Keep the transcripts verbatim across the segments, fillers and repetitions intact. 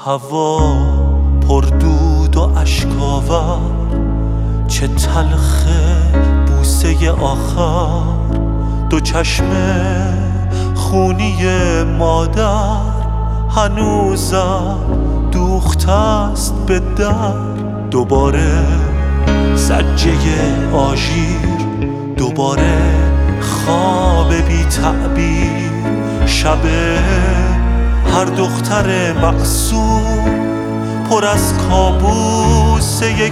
هوا پر دود و اشک‌آور، چه تلخه بوسه آخر. دو چشم خونی مادر هنوزم دوخته است به در. دوباره زجه آژیر، دوباره خواب بی تعبیر. شب هر دختر معصوم پر از کابوس یک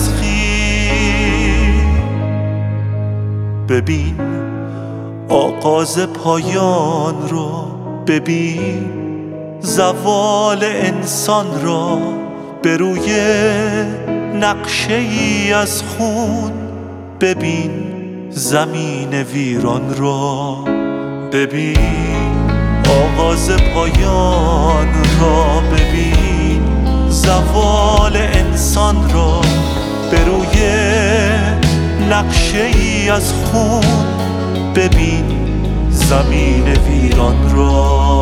تسخیر. ببین آغاز پایان رو، ببین زوال انسان را. به روی نقشه ای از خون ببین زمین ویران را. ببین آغاز پایان را، ببین زوال انسان را. به روی نقشه ای از خون ببین زمین ویران را.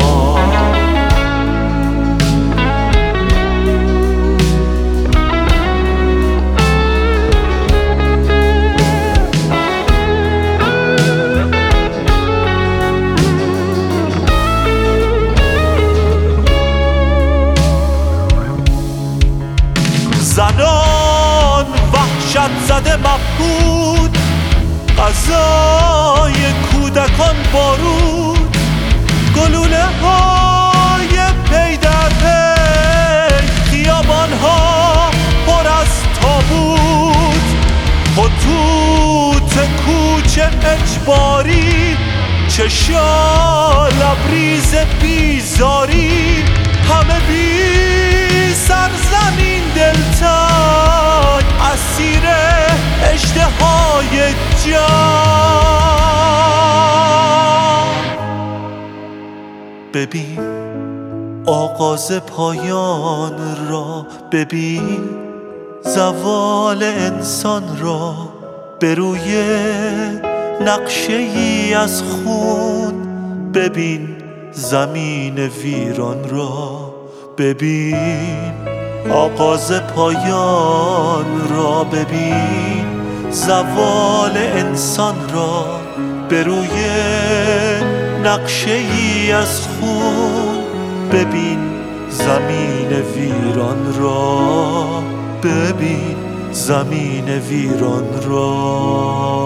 زنان وحشت زده مبهود، غذای کودکان بارود. گلوله های پی در پی، خیابان ها پر از تابوت. خطوط کوچه اجباری، چشا لبریز بیزاری. همه بی سرزمین دلتنگ، اسیر اشتهای جان. ببین آغاز پایان را، ببین زوال انسان را. به روی نقشه ای از خون ببین زمین ویران را. ببین آغاز پایان را، ببین زوال انسان را. به روی نقشه ای از خون ببین زمین ویران را. ببین زمین ویران را.